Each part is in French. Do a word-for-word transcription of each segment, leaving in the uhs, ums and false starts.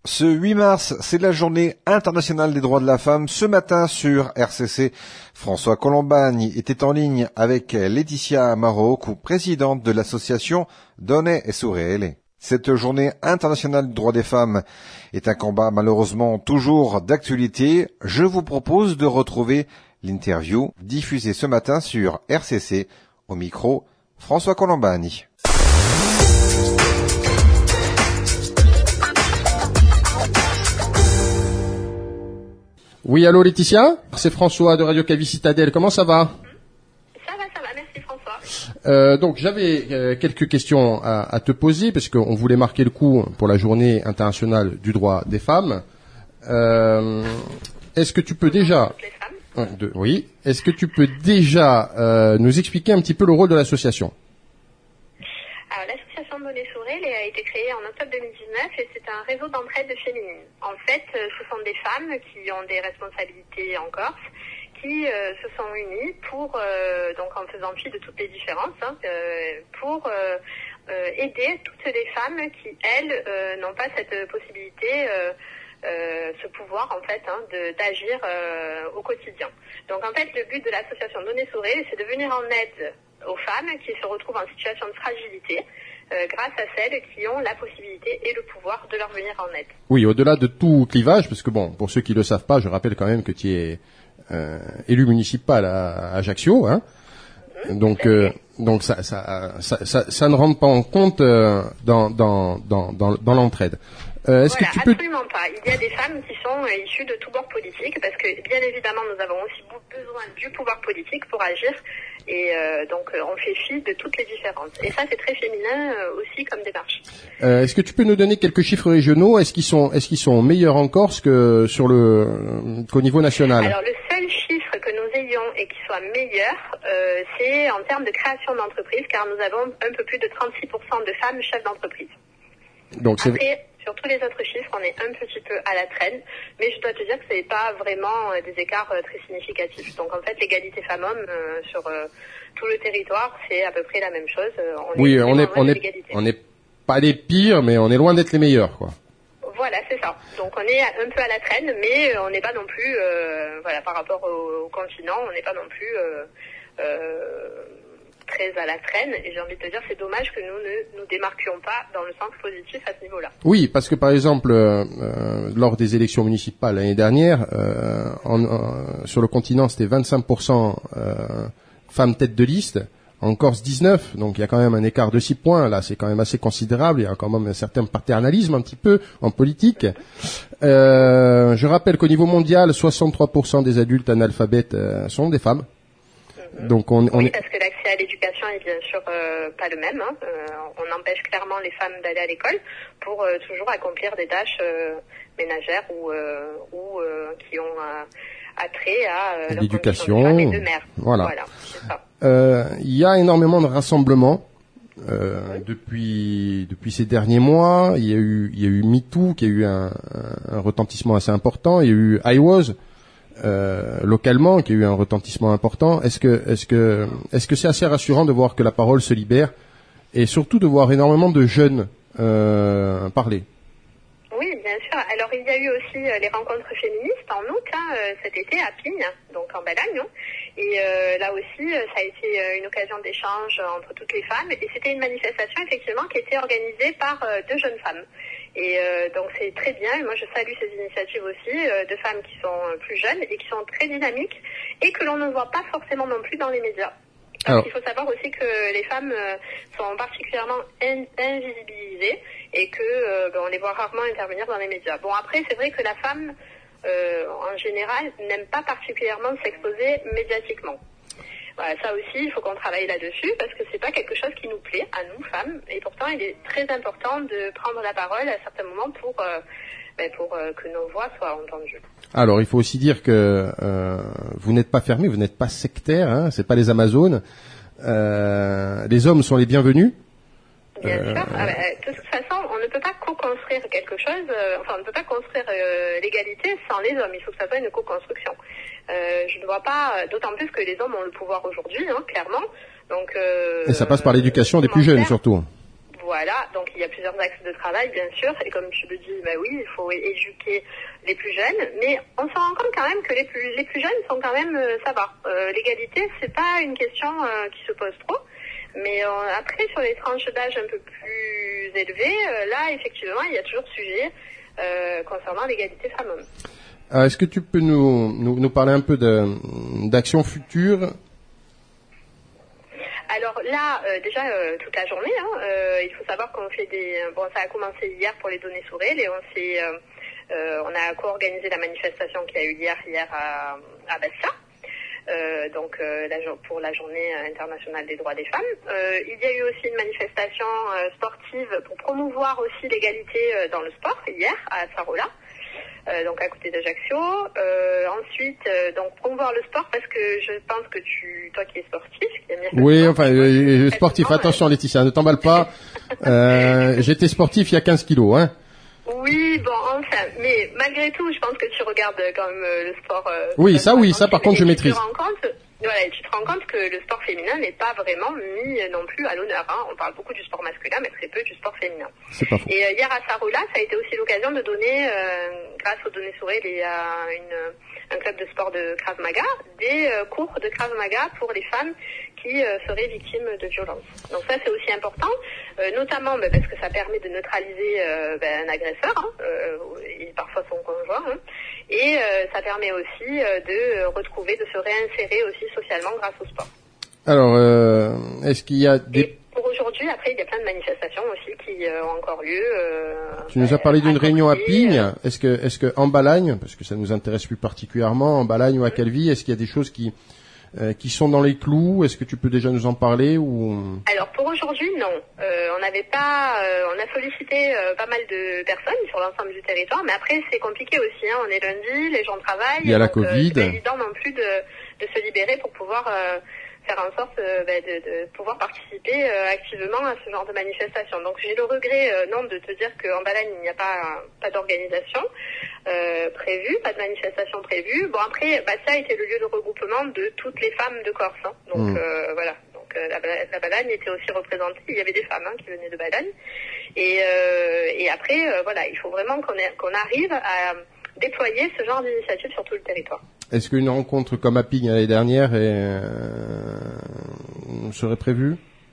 Ce huit mars, c'est la journée internationale des droits de la femme. Ce matin sur R C C, François Colombagne était en ligne avec Laetitia Marocco, présidente de l'association Donne e Sorelle. Cette journée internationale des droits des femmes est un combat malheureusement toujours d'actualité. Je vous propose de retrouver l'interview diffusée ce matin sur R C C. Au micro, François Colombagne. Oui, allô Laetitia, c'est François de Radio Cavi Citadelle, comment ça va? Ça va, ça va, merci François. Euh, donc j'avais euh, quelques questions à, à te poser, parce qu'on voulait marquer le coup pour la journée internationale du droit des femmes. Euh, est-ce que tu peux déjà... Les femmes. De, oui, est-ce que tu peux déjà euh, nous expliquer un petit peu le rôle de l'association? Alors, l'association Donne e Sorelle a été créée en octobre deux mille dix-neuf et c'est un réseau d'entraide féminine. En fait, ce sont des femmes qui ont des responsabilités en Corse, qui euh, se sont unies pour, euh, donc en faisant fi de toutes les différences, hein, euh, pour euh, euh, aider toutes les femmes qui, elles, euh, n'ont pas cette possibilité, euh, euh, ce pouvoir en fait, hein, de, d'agir euh, au quotidien. Donc en fait, le but de l'association Donne e Sorelle, c'est de venir en aide aux femmes qui se retrouvent en situation de fragilité euh, grâce à celles qui ont la possibilité et le pouvoir de leur venir en aide. Oui, au-delà de tout clivage, parce que bon, pour ceux qui le savent pas, je rappelle quand même que tu es euh, élu municipal à Ajaccio, hein. Mmh, donc euh, donc ça ça, ça ça ça ne rentre pas en compte euh, dans dans dans dans dans l'entraide. Euh, est-ce voilà, que tu peux... absolument pas. Il y a des femmes qui sont euh, issues de tous bords politiques, parce que bien évidemment nous avons aussi besoin du pouvoir politique pour agir, et euh, donc euh, on fait fi de toutes les différences. Et ça c'est très féminin euh, aussi comme démarche. Euh, est-ce que tu peux nous donner quelques chiffres régionaux? Est-ce qu'ils sont est-ce qu'ils sont meilleurs en Corse que sur le qu'au niveau national? Alors le seul chiffre que nous ayons et qui soit meilleur, euh, c'est en termes de création d'entreprise, car nous avons un peu plus de trente-six pour cent de femmes chefs d'entreprise. Donc c'est... Après, sur tous les autres chiffres, on est un petit peu à la traîne, mais je dois te dire que c'est pas vraiment euh, des écarts euh, très significatifs. Donc en fait, l'égalité femmes-hommes euh, sur euh, tout le territoire, c'est à peu près la même chose. Euh, on oui, est on est on est on n'est pas les pires, mais on est loin d'être les meilleurs, quoi. Voilà, c'est ça. Donc on est un peu à la traîne, mais on n'est pas non plus, euh, voilà, par rapport au, au continent, on n'est pas non plus euh, euh, très à la traîne, et j'ai envie de te dire, c'est dommage que nous ne nous démarquions pas dans le sens positif à ce niveau-là. Oui, parce que par exemple, euh, euh, lors des élections municipales l'année dernière, euh, en, en, sur le continent, c'était vingt-cinq pour cent euh, femmes tête de liste, en Corse dix-neuf, donc il y a quand même un écart de six points, là c'est quand même assez considérable, il y a quand même un certain paternalisme un petit peu en politique. Euh, je rappelle qu'au niveau mondial, soixante-trois pour cent des adultes analphabètes euh, sont des femmes. Donc on, on oui, est... parce que l'accès à l'éducation est bien sûr euh, pas le même. Hein. Euh, on empêche clairement les femmes d'aller à l'école pour euh, toujours accomplir des tâches euh, ménagères ou, euh, ou euh, qui ont euh, attrait à euh, leur l'éducation condition de femme et de mère. Voilà. voilà c'est ça. Euh, il y a énormément de rassemblements euh, oui. depuis depuis ces derniers mois. Il y a eu il y a eu MeToo qui a eu un, un retentissement assez important. Il y a eu I W A S Euh, localement, qui a eu un retentissement important. Est-ce que, est-ce que, est-ce que c'est assez rassurant de voir que la parole se libère et surtout de voir énormément de jeunes euh, parler? Oui, bien sûr. Alors il y a eu aussi euh, les rencontres féministes en août, hein, euh, cet été à Pigne, donc en Balagne. Et euh, là aussi, euh, ça a été euh, une occasion d'échange entre toutes les femmes. Et c'était une manifestation effectivement qui était organisée par euh, deux jeunes femmes. Et euh, donc c'est très bien, et moi je salue ces initiatives aussi, euh, de femmes qui sont plus jeunes et qui sont très dynamiques et que l'on ne voit pas forcément non plus dans les médias. Parce Alors. qu'il faut savoir aussi que les femmes euh, sont particulièrement in- invisibilisées et que euh, ben, on les voit rarement intervenir dans les médias. Bon, après c'est vrai que la femme euh, en général n'aime pas particulièrement s'exposer médiatiquement. Voilà, ça aussi, il faut qu'on travaille là-dessus parce que c'est pas quelque chose qui nous plaît à nous, femmes. Et pourtant, il est très important de prendre la parole à certains moments pour, euh, ben pour euh, que nos voix soient entendues. Alors, il faut aussi dire que euh, vous n'êtes pas fermés, vous n'êtes pas sectaires, hein, c'est pas les Amazones. Euh, les hommes sont les bienvenus. Bien euh, sûr. Ah, ben, de toute façon, on ne peut pas co-construire quelque chose, euh, enfin, on ne peut pas construire euh, l'égalité sans les hommes. Il faut que ça soit une co-construction. Euh, je ne vois pas, d'autant plus que les hommes ont le pouvoir aujourd'hui, hein, clairement. Donc, euh, et ça passe par l'éducation des plus jeunes, surtout. Voilà, donc il y a plusieurs axes de travail, bien sûr, et comme tu le dis, bah oui, il faut éduquer les plus jeunes, mais on se rend compte quand même que les plus les plus jeunes sont quand même, euh, ça va. Euh, l'égalité, c'est pas une question euh, qui se pose trop, mais euh, après sur les tranches d'âge un peu plus élevées, euh, là effectivement, il y a toujours sujet euh, concernant l'égalité femmes-hommes. Alors, est-ce que tu peux nous nous, nous parler un peu de d'actions futures? Alors là, euh, déjà euh, toute la journée, hein, euh, il faut savoir qu'on fait des. Bon, ça a commencé hier pour les données sourires et on s'est, euh, euh, on a co-organisé la manifestation qui a eu hier hier à, à Bastia, euh, donc euh, la, pour la Journée internationale des droits des femmes. Euh, il y a eu aussi une manifestation euh, sportive pour promouvoir aussi l'égalité euh, dans le sport hier à Sarola. Euh, donc à côté d'Ajaccio. Euh, ensuite, euh, donc promouvoir le sport parce que je pense que tu, toi qui es sportif, qui aime bien le oui, sport, enfin euh, sportif. Attention, euh... Laetitia, ne t'emballe pas. euh, J'étais sportif il y a quinze kilos, hein. Oui, bon, enfin, mais malgré tout, je pense que tu regardes quand même euh, le sport. Euh, oui, ça, oui, ça, par contre, je maîtrise. Tu te rends compte, voilà, tu te rends compte que le sport féminin n'est pas vraiment mis non plus à l'honneur. Hein. On parle beaucoup du sport masculin, mais très peu du sport féminin. C'est pas faux. Et euh, hier à Saroula, ça a été aussi l'occasion de donner, euh, grâce aux données sourires et à une, un club de sport de Krav Maga, des euh, cours de Krav Maga pour les femmes qui euh, seraient victimes de violences. Donc ça, c'est aussi important, euh, notamment bah, parce que ça permet de neutraliser euh, bah, un agresseur, hein, euh, et parfois son conjoint, hein, et euh, ça permet aussi euh, de retrouver, de se réinsérer aussi socialement grâce au sport. Alors, euh, est-ce qu'il y a des... Et pour aujourd'hui, après, il y a plein de manifestations aussi qui euh, ont encore lieu. Euh, tu nous as parlé d'une réunion à Pignes. Est-ce que, est-ce que en Balagne, parce que ça nous intéresse plus particulièrement, en Balagne ou à Calvi, est-ce qu'il y a des choses qui Euh, qui sont dans les clous? Est-ce que tu peux déjà nous en parler ou... Alors pour aujourd'hui, non. Euh, on n'avait pas, euh, on a sollicité euh, pas mal de personnes sur l'ensemble du territoire, mais après c'est compliqué aussi. Hein. On est lundi, les gens travaillent. Il y a la donc, Covid. Euh, c'est pas évident non plus de, de se libérer pour pouvoir euh, faire en sorte euh, bah, de, de pouvoir participer euh, activement à ce genre de manifestation. Donc j'ai le regret, euh, non, de te dire qu'en Balagne il n'y a pas pas d'organisation euh, prévue, pas de manifestation prévue. Bon après, bah, ça a été le lieu de regroupement de toutes les femmes de Corse. Hein. Donc mmh. euh, voilà. Donc euh, la, la Balagne était aussi représentée. Il y avait des femmes hein, qui venaient de Balagne. Et euh, et après, euh, voilà, il faut vraiment qu'on ait, qu'on arrive à déployer ce genre d'initiative sur tout le territoire. Est-ce qu'une rencontre comme à Pignes l'année dernière est, euh, serait prévue?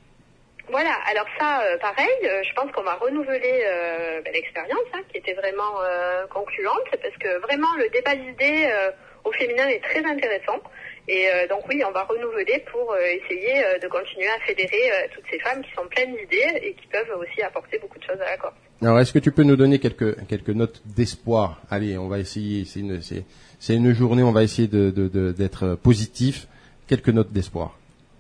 Voilà, alors ça, euh, pareil, euh, je pense qu'on va renouveler euh, ben, l'expérience, hein, qui était vraiment euh, concluante, parce que vraiment le débat d'idées euh, au féminin est très intéressant. Et euh, donc oui, on va renouveler pour euh, essayer euh, de continuer à fédérer euh, toutes ces femmes qui sont pleines d'idées et qui peuvent aussi apporter beaucoup de choses à la Corse. Alors, est-ce que tu peux nous donner quelques quelques notes d'espoir? Allez, on va essayer. C'est une c'est c'est une journée. On va essayer de de, de d'être positif. Quelques notes d'espoir.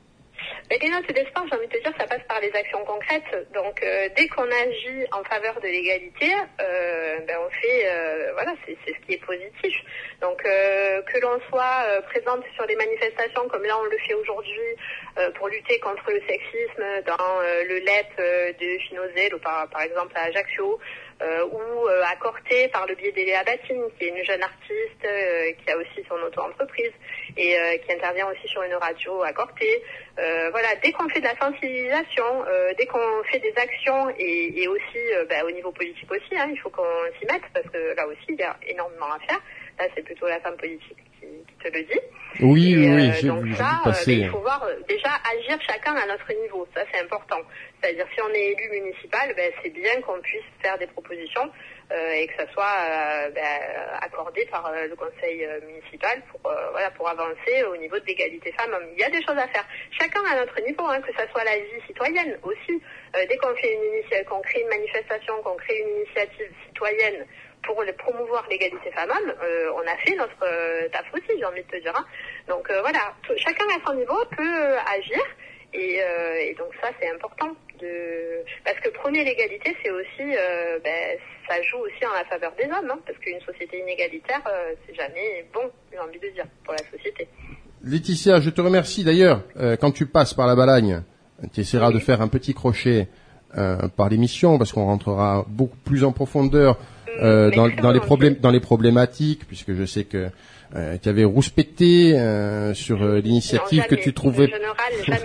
Mais les notes d'espoir, j'ai envie de te dire, ça passe par les actions concrètes. Donc, euh, dès qu'on agit en faveur de l'égalité, euh, ben on fait, euh, voilà, c'est, c'est ce qui est positif. Donc, euh, que l'on soit euh, présente sur des manifestations comme là on le fait aujourd'hui euh, pour lutter contre le sexisme dans euh, le L E P euh, de Finozel ou par, par exemple à Ajaccio, euh, ou euh, à Corté par le biais d'Eléa Batine, qui est une jeune artiste euh, qui a aussi son auto-entreprise et euh, qui intervient aussi sur une radio à Corté. Euh, voilà, dès qu'on fait de la sensibilisation, euh, dès qu'on fait des actions et, et aussi euh, bah, au niveau politique aussi, hein, il faut qu'on s'y mette parce que là aussi il y a énormément à faire. Là c'est plutôt la femme politique qui, qui te le dit. Oui, et, oui, euh, j'ai donc vu, ça, j'ai vu passer. Euh, bah, il faut voir euh, déjà agir chacun à notre niveau, ça c'est important. C'est-à-dire si on est élu municipal, bah, c'est bien qu'on puisse faire des propositions euh, et que ça soit euh, bah, accordé par euh, le conseil euh, municipal pour euh, voilà pour avancer au niveau de l'égalité femmes-hommes. Il y a des choses à faire. Chacun à notre niveau, hein, que ça soit la vie citoyenne aussi. Euh, dès qu'on fait une initia- qu'on crée une manifestation, qu'on crée une initiative citoyenne pour le promouvoir l'égalité femmes-hommes, euh, on a fait notre euh, taf aussi, j'ai envie de te dire. Hein. Donc euh, voilà, tout, chacun à son niveau peut euh, agir et, euh, et donc ça c'est important. De... Parce que prôner l'égalité, c'est aussi, euh, ben, ça joue aussi en la faveur des hommes, hein, parce qu'une société inégalitaire, euh, c'est jamais bon, j'ai envie de dire, pour la société. Laetitia, je te remercie d'ailleurs. Euh, quand tu passes par la Balagne, tu essaieras oui. de faire un petit crochet euh, par l'émission, parce qu'on rentrera beaucoup plus en profondeur euh, dans, dans les problèmes, dans les problématiques, puisque je sais que euh, tu avais rouspété euh, sur euh, l'initiative non, que tu trouvais général, jamais.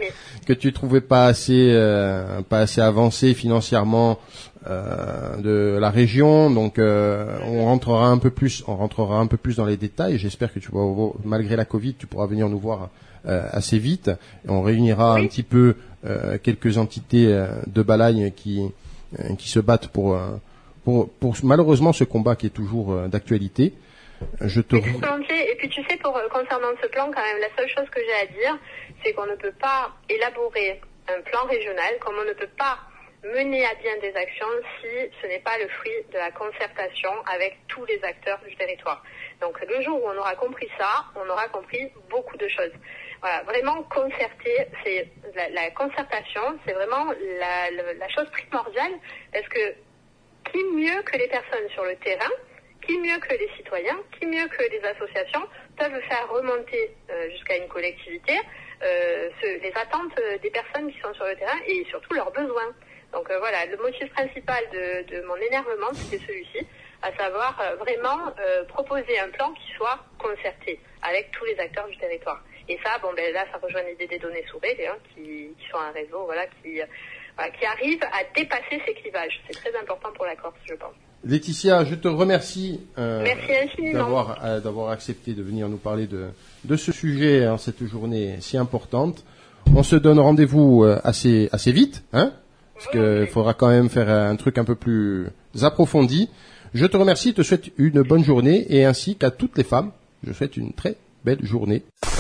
que tu trouvais pas assez, euh, pas assez avancé financièrement euh, de la région. Donc, euh, on rentrera un peu plus, on rentrera un peu plus dans les détails. J'espère que tu vas, malgré la Covid, tu pourras venir nous voir euh, assez vite. Et on réunira Oui. un petit peu euh, quelques entités euh, de Balagne qui, euh, qui se battent pour, euh, pour, pour malheureusement ce combat qui est toujours euh, d'actualité. Je te. Oui, volontiers. Et puis tu sais, pour concernant ce plan, quand même, la seule chose que j'ai à dire, c'est qu'on ne peut pas élaborer un plan régional, comme on ne peut pas mener à bien des actions si ce n'est pas le fruit de la concertation avec tous les acteurs du territoire. Donc le jour où on aura compris ça, on aura compris beaucoup de choses. Voilà, vraiment concerter, c'est la, la concertation, c'est vraiment la, la, la chose primordiale, parce que qui mieux que les personnes sur le terrain, qui mieux que les citoyens, qui mieux que les associations peuvent faire remonter euh, jusqu'à une collectivité euh, ce, les attentes des personnes qui sont sur le terrain et surtout leurs besoins. Donc euh, voilà, le motif principal de, de mon énervement, c'était celui-ci, à savoir euh, vraiment euh, proposer un plan qui soit concerté avec tous les acteurs du territoire. Et ça, bon ben là, ça rejoint l'idée des données sourées, hein, qui, qui sont un réseau, voilà, qui, euh, voilà, qui arrive à dépasser ces clivages. C'est très important pour la Corse, je pense. Laetitia, je te remercie euh, d'avoir, euh, d'avoir accepté de venir nous parler de, de ce sujet en cette journée si importante. On se donne rendez-vous euh, assez, assez vite, hein, parce qu'il faudra quand même faire un truc un peu plus approfondi. Je te remercie, te souhaite une bonne journée et ainsi qu'à toutes les femmes, je souhaite une très belle journée.